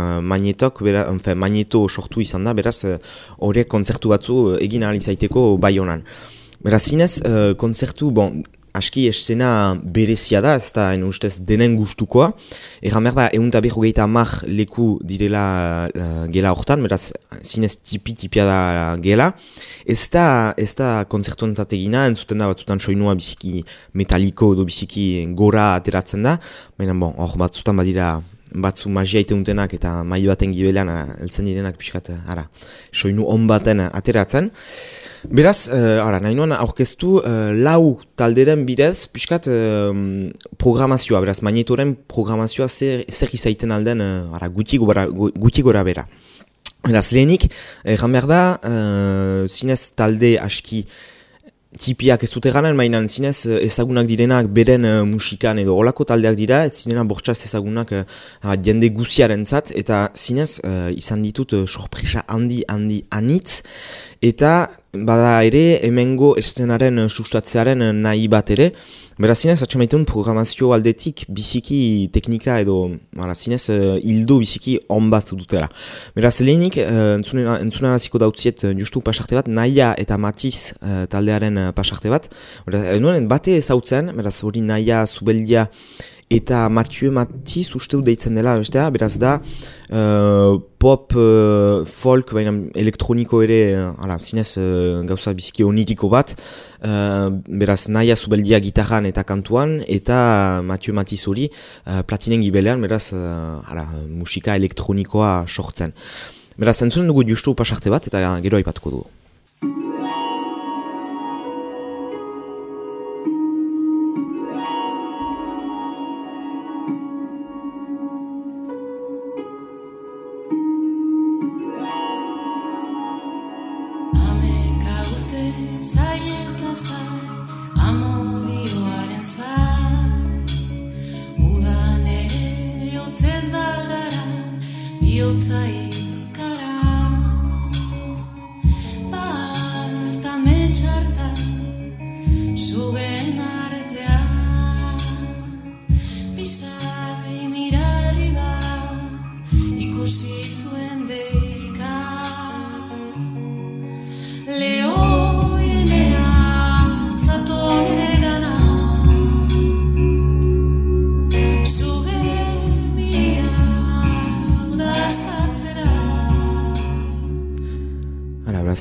Magneto sortu izan da, beraz horiek kontzertu batzu egin ahal izaiteko Baionan. Beraz zinez, kontzertu, aski escena berezia da, ez da ustez denen gustukoa. Egan behar da, 150 leku direla gela hortan, beraz zinez tipia da gela. Ez da kontzertu entzategina, entzuten da batzutan soinua biziki metaliko edo biziki gora ateratzen da, baina hor batzutan badira batzu magia ite untenak eta mai baten gibelean heltzen direnak pixkat soinu on baten ateratzen. Beraz, nahi nuen aurkeztu lau talderen bidez, pixkat programazioa, beraz, Magnetoren programazioa zer izaiten alden guti gora bera. Beraz, lehenik, egan behar da, zinez talde aski tipiak ez dute ganen, mainan zinez ezagunak direnak beren musikan edo olako taldeak dira, ez zinena bortxaz ezagunak jende guziaren zat, eta zinez izan ditut sorpresa handi anitz, eta bada ere hemengo eszenaren sustatzearen nahi bat ere. Beraz zinez atxamaitun programazio aldetik biziki teknika edo zinez hildo biziki on bat dutela. Beraz lehenik entzunaraziko dautziet justu pasarte bat, Naia eta Matiz taldearen pasarte bat. Nuen bate ezautzen, beraz hori Naia, Zubeldia eta Mathieu Matiz usteu deitzen dela, bestea, beraz da pop, folk, baina elektroniko ere, zinez gauza biziki oniriko bat, beraz Naia Zubeldia gitarran eta kantuan, eta Mathieu Matiz hori platinen gibelean, beraz musika elektronikoa sortzen. Beraz, entzunen dugu justu pasarte bat, eta gero aipatuko dugu.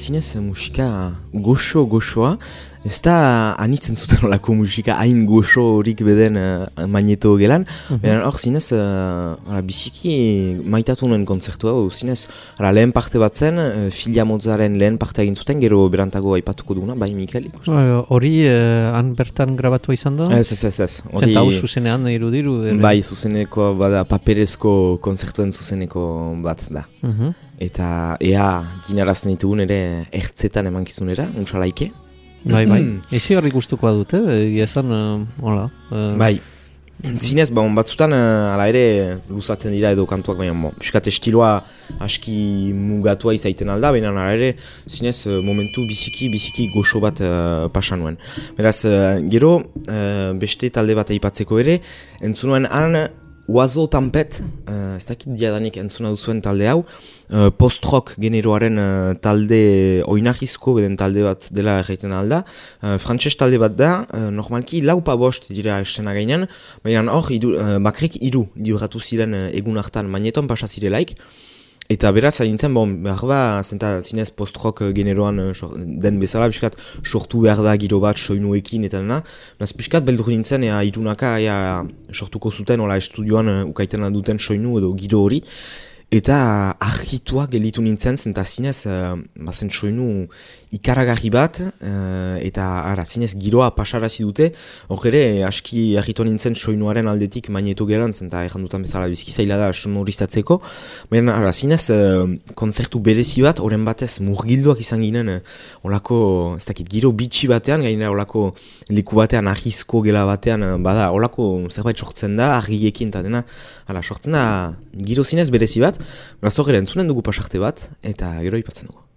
zinez musika goxoa, ez da anitzen zuten olako musika hain goxo horik beden magneto gelan, baina hor zinez biziki maitatu nuen kontzertua, zinez lehen parte bat zen, Filia Motzaren lehen parte egin zuten, gero berantago aipatuko duguna, bai Mikel? Hori han bertan grabatua izan da? Ez. Zenta hau zuzenean irudiru? Bai, zuzeneko, bada paperezko kontzertuen zuzeneko bat da. Eta ea ginarazten ditugun ere ertzetan emankizunera, untsalaike. Bai. Ezi horri gustukoa dute, esan, hola. Bai, zinez, batzutan ala ere luzatzen dira edo kantuak, baina piskat estiloa aski mugatua izaiten alda, baina ala ere zinez momentu biziki goxo bat pasan nuen. Beraz, gero beste talde bat aipatzeko ere, entzunuen han Oiseau Tempête, ez dakit diadanik entzuna duzuen talde hau, post-rock generoaren talde oinahizko beden talde bat dela erraiten alda. Frantses talde bat da, normalki laupa bost dira esena gainean, baina hor bakrik 3 libratu ziren egun hartan magneton pasa zirelaik. Eta beraz, haintzen, behar zenta zinez post-rock generoan den bezala, piskat sortu behar da giro bat soinuekin eta dena. Mas piskat beldur nintzen, irunaka sortuko zuten, estudioan ukaiten duten soinu edo giro hori. Eta argituak gelitu nintzen, zenta zinez, bazen soinu ikaragarri bat, eta zinez giroa pasarazi dute, hor ere aski argitu nintzen soinuaren aldetik magneto gelan, zenta errandutan bezala bizki zaila da sonorizatzeko, baina zinez kontzertu berezi bat, horren batez murgilduak izan ginen, olako, ez dakit, giro bitxi batean, gainera olako leku batean, ahizko gela batean, bada, olako zerbait sortzen da, argiekin eta dena, sortzen da giro zinez berezi bat, beraz hor ere entzunen dugu pasarte bat, eta gero ipatzen dugu.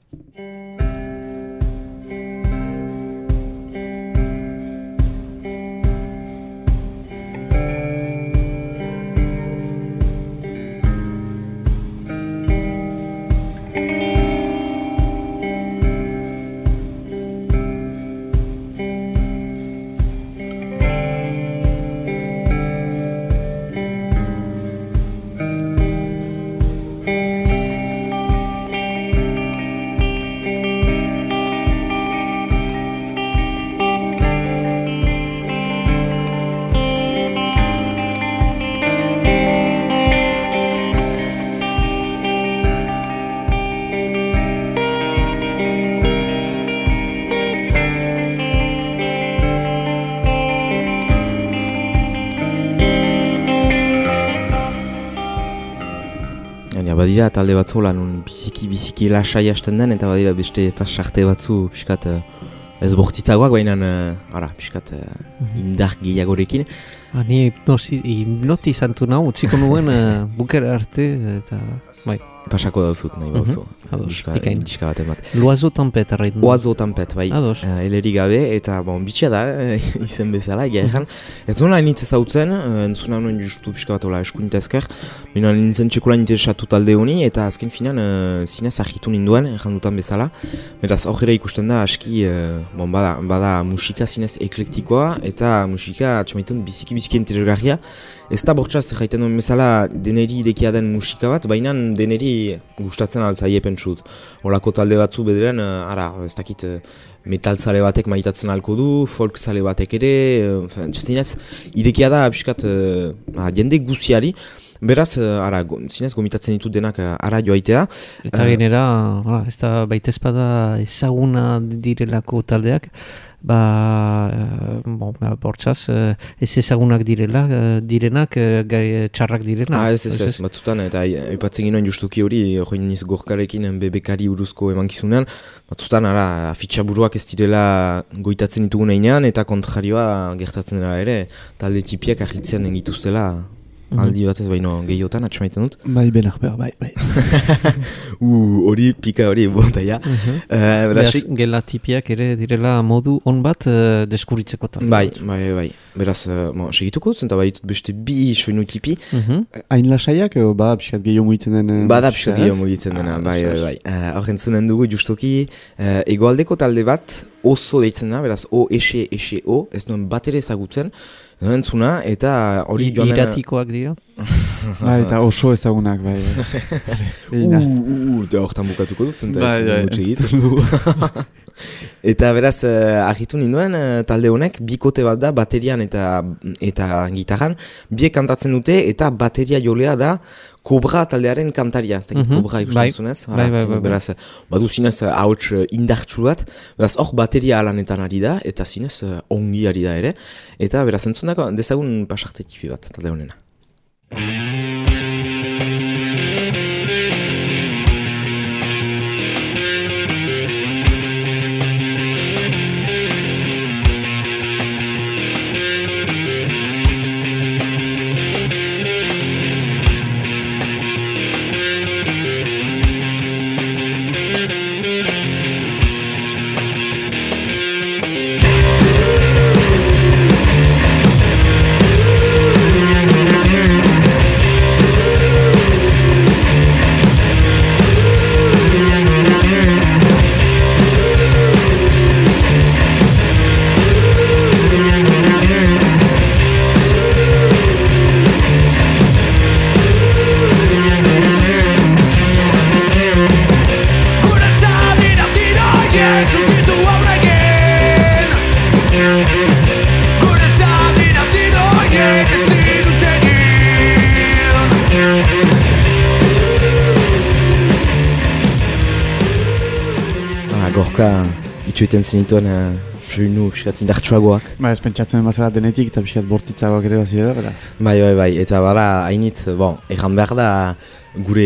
Badira talde batzu lan biziki lasai hasten den, eta badira beste pasarte batzu piskat ez bortitzagoak, baina piskat indar gehiagorekin. Ni hipnotizantu nahu, utziko nuen bukera arte, eta bai. Pasako dauzut nahi bauzu. Ados, ikain. Diska baten bat. L'Oiseau Tempête arraitu. Oiseau Tempête, bai. Ados. Eleri gabe, eta bitxia da, izen bezala, egia ezan. Ez zuen hain nintz ezautzen, entzuna nuen justu pixka bat eskuinita ezker, baina nintzen txekola interesatu talde honi, eta azken finan zinez argitu ninduen, errandutan bezala. Beraz, hor ere ikusten da, aski, bada musika zinez eklektikoa, eta musika atxamaitun biziki interesgarria. Ez da bortxaz, jaiten duen bezala, deneri idekia den musika bat, baina deneri gustatzen altzaie pentsut. Olako talde batzu bederen, ez dakit, metal zale batek maitatzen alko du, folk zale batek ere, zinez, idekia da, piskat, jende guziari, beraz, zinez, gomitatzen ditut denak ara joaitea. Eta genera, ez da baitezpada ezaguna direlako taldeak, bortzaz, ez ezagunak direnak, txarrak direnak. Ez, batzutan, eta aipatzen ginoen justuki hori, hori niz gorkarekin bebekari buruzko emankizunean, batzutan, afitxaburuak ez direla goitatzen ditugun einean, eta kontrarioa gertatzen dela ere, talde tipiak ahitzen egituztela, aldi batez baino gehiotan, atxamaiten dut. Bai, benak, bai. Hori pika hori bontaia. Beraz, gela tipiak ere direla modu on bat deskuritzeko tal. Bai. Beraz, segituko dut, eta bai beste bi soinu tipi. Hain lasaiak, pixkat gehiago mugitzen den? Bada pixkat gehiago mugitzen dena, bai. Horrentzunen dugu justoki, egoaldeko talde bat, oso deitzen da, beraz, O-S-S-O, ez duen bat ere ezagutzen. entzuna, eta hori joan dena... Iratikoak dira. Eta oso ezagunak, bai. Hortan bukatuko dut, zenta Eta beraz, argitu ninduen talde honek, bikote bat da, baterian eta gitarran, biek kantatzen dute, eta bateria jolea da, Kobra taldearen kantaria, ez dakit Kobra ikusten zunez. Beraz, badu zinez hauts indartsu bat, beraz, hor bateria alanetan ari da, eta zinez ongi ari da ere, eta beraz, entzundako, dezagun pasarte tipi bat talde honena. Gorka itxuiten zinituen soinu pixkat indartsuagoak. Ez pentsatzen bazara denetik eta pixkat bortitzagoak ere bazira, beraz. Bai, eta bara hainitz, egan behar da gure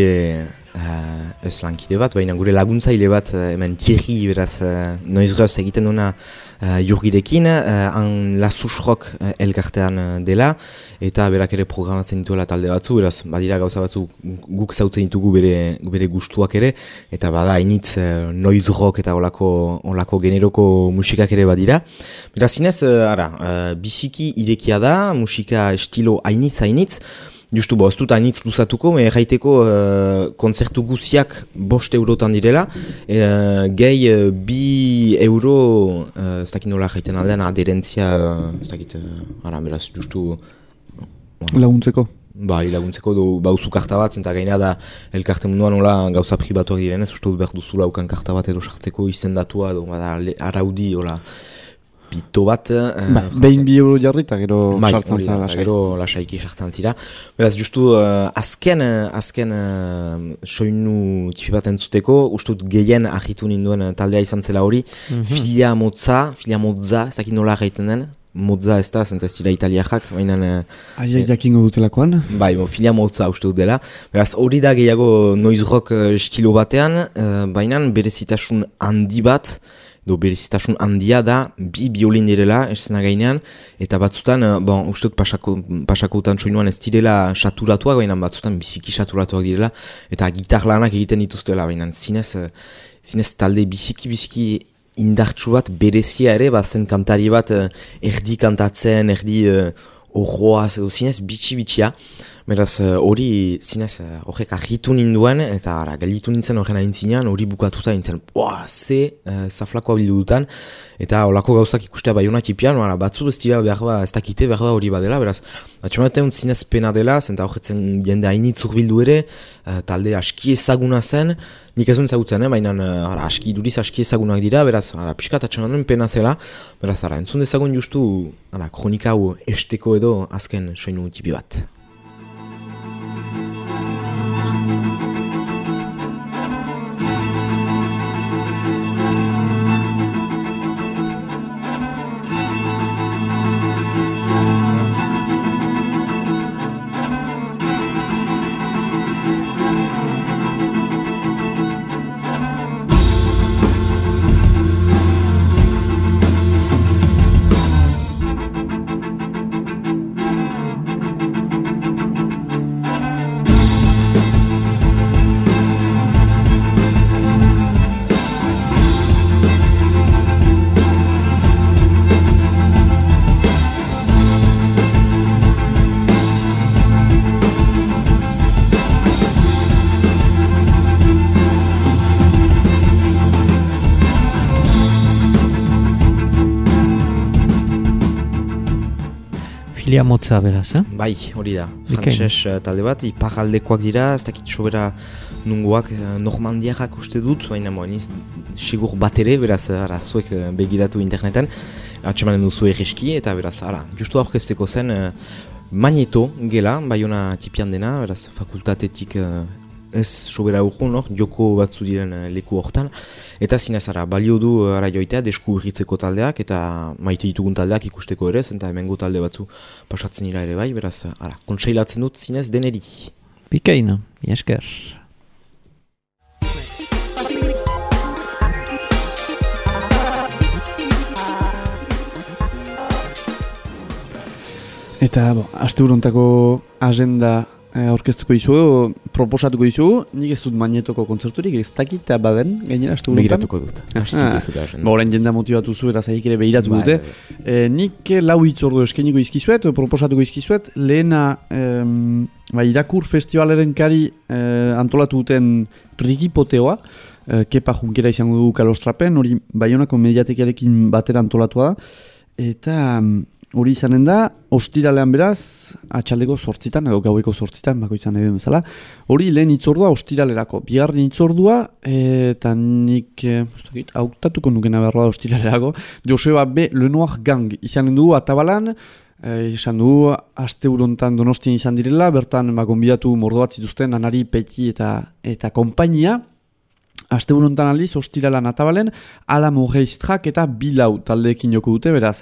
ez lankide bat, baina gure laguntzaile bat hemen Thierry beraz noizrez egiten duna Jurgirekin, han La Souche Rock elkartean dela, eta berak ere programatzen dituela talde batzu, beraz, badira gauza batzu guk zautzen ditugu bere gustuak ere, eta bada hainitz noise rock eta olako generoko musikak ere badira. Beraz, zinez, biziki irekia da, musika estilo hainitz, justu ez dut hainitz luzatuko, erraiteko kontzertu guziak 5 eurotan direla, gehi 2 euro, ez dakit nola jaiten aldean, aderentzia, ez dakit, beraz, justu... Laguntzeko? Bai, laguntzeko bauzu karta bat, zenta gaina da elkarte munduan nola gauza pribatuak direnez, uste dut behar duzula ukan karta bat edo sartzeko izendatua, araudi, hola... Pito bat... Behin 2 euro jarri eta gero sartzen zara lasai. Gero lasaiki sartzen zira. Beraz, justu azken soinu tipi bat entzuteko, ustut gehien ahitu ninduen taldea izan zela hori, Filia Mozza, ez dakit nola gaiten den, Mozza ez da, zentez dira italiakak, baina... jakingo dutelakoan? Bai, Filia Mozza uste dut dela. Beraz, hori da gehiago noise rock estilo batean, baina berezitasun handi bat, berezitasun handia da, 2 biolin direla esena gainean, eta batzutan, uste dut pasakoutan soinuan ez direla saturatuak, baina batzutan biziki saturatuak direla, eta gitar lanak egiten dituztela, baina zinez talde biziki indartsu bat, berezia ere, zen kantari bat erdi kantatzen, erdi horroaz edo zinez bitxia. Beraz, hori zinez horrek argitu ninduen, eta galditu nintzen horren aintzinean, hori bukatuta nintzen, ze zaflakoa bildu dutan, eta holako gauzak ikustea baiona tipian, batzu ez dira ez dakite behar hori badela, beraz, atxamaten zinez pena dela, zenta horretzen jende hainitzur bildu ere, talde aski ezaguna zen, nik ez duen zagutzen, baina duriz aski ezagunak dira, beraz, pixkat atxamaten pena zela, beraz, entzun dezagun justu, kronika hau esteko edo azken soinu tipi bat. Kilia motza beraz, Bai, hori da. Bikain. Frantses talde bat, iparraldekoak dira, ez dakit sobera nungoak normandiarrak uste dut, baina niz sigur bat ere, beraz, ara, zuek begiratu interneten, atxemanen duzu egeski, eta beraz, ara, justu aurkezteko zen Magneto gela, Baiona tipian dena, beraz, fakultatetik ez sobera urgun, joko batzu diren leku hortan, eta zinez, ara, balio du ara joitea deskubritzeko taldeak, eta maite ditugun taldeak ikusteko ere, eta hemengo talde batzu pasatzen dira ere bai, beraz, ara, kontseilatzen dut zinez deneri. Bikaina, esker. Eta, asteburontako agenda aurkeztuko dizugu, proposatuko dizugu, nik ez dut Magnetoko kontzerturik, ez dakit baden, gainera asteburontan. Begiratuko dut. Orain jenda motibatu zu, eta zaik ere begiratuko dute. Nik lau hitzordu eskainiko izkizuet, proposatuko izkizuet, lehena irakur festivaleren kari antolatu duten Trigipoteoa, Kepa Junquera izango du Kalostrapen, hori Baionako mediatekiarekin batera antolatua da, eta hori izanen da, ostiralean beraz, atxaldeko 8 edo gaueko 8 bakoitzan edo bezala. Hori lehen hitzordua ostiralerako. Bigarren hitzordua, eta nik hautatuko nukena beharroa ostiralerako. Joseba B. Lenoir Gang izanen dugu Atabalan, esan dugu asteburontan Donostian izan direla, bertan gonbidatu mordo bat zituzten Anari, Peti eta konpainia. Asteburontan aldiz, ostiralan Atabalen, Alamo Reistrak eta Bilau taldeekin joko dute, beraz.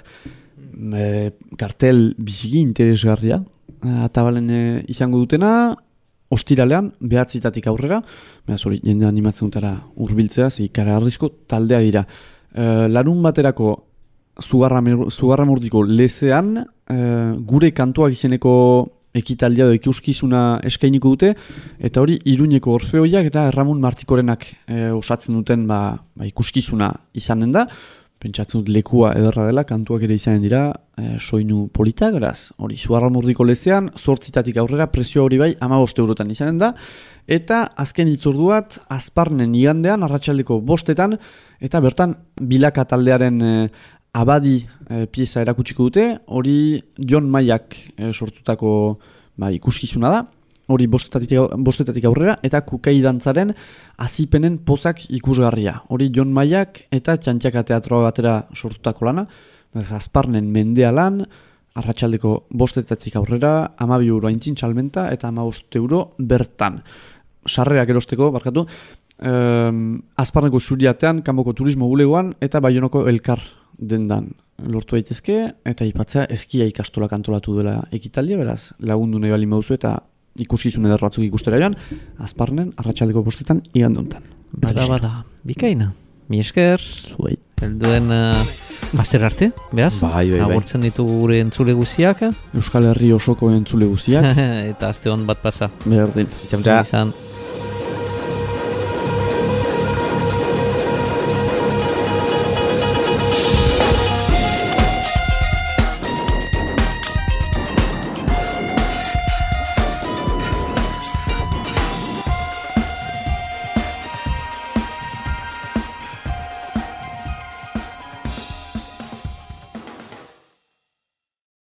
Kartel biziki interesgarria Atabalen izango dutena ostiralean 9 aurrera, beraz hori jende animatzen dutara urbiltzea, ikara arrizko taldea dira. Larun baterako Zugarramurdiko lezean gure kantuak izeneko ekitaldia edo ikuskizuna eskainiko dute, eta hori Iruñeko Orfeoiak eta Erramun Martikorenak osatzen duten ikuskizuna izanen da. Pentsatzen dut lekua ederra dela, kantuak ere izanen dira, soinu politak, beraz, hori Zugarramurdiko lezean, 8 aurrera, prezio hori bai, 15 eurotan izanen da, eta azken hitzorduat, Azparnen igandean, arratsaldeko 5 eta bertan Bilaka taldearen abadi pieza erakutsiko dute, hori Jon Maiak sortutako ikuskizuna da, hori 5 aurrera, eta Kukai dantzaren azipenen pozak ikusgarria. Hori Jon Maiak eta Txantxaka teatroa batera sortutako lana, Azparnen mendea lan, arratsaldeko 5 aurrera, 12 euro aintzin txalmenta eta 15 euro bertan. Sarrerak erosteko, barkatu, Azparneko Xuriatean, Kanboko Turismo Bulegoan eta Baionako Elkar dendan lortu daitezke, eta ipatzea eskia ikastolak antolatu dela ekitaldia, beraz, lagundu nahi bali mauzu eta ikuskizun eder batzuk ikustera joan, Azparnen, arratsaldeko 5 igande honetan. Bada, bikaina. Mi esker, zuei. Helduen aster arte, behaz? Bai. Agurtzen ditugu gure entzule guziak. Euskal Herri osoko entzule guziak. Eta aste hon bat pasa. Berdin. Izan.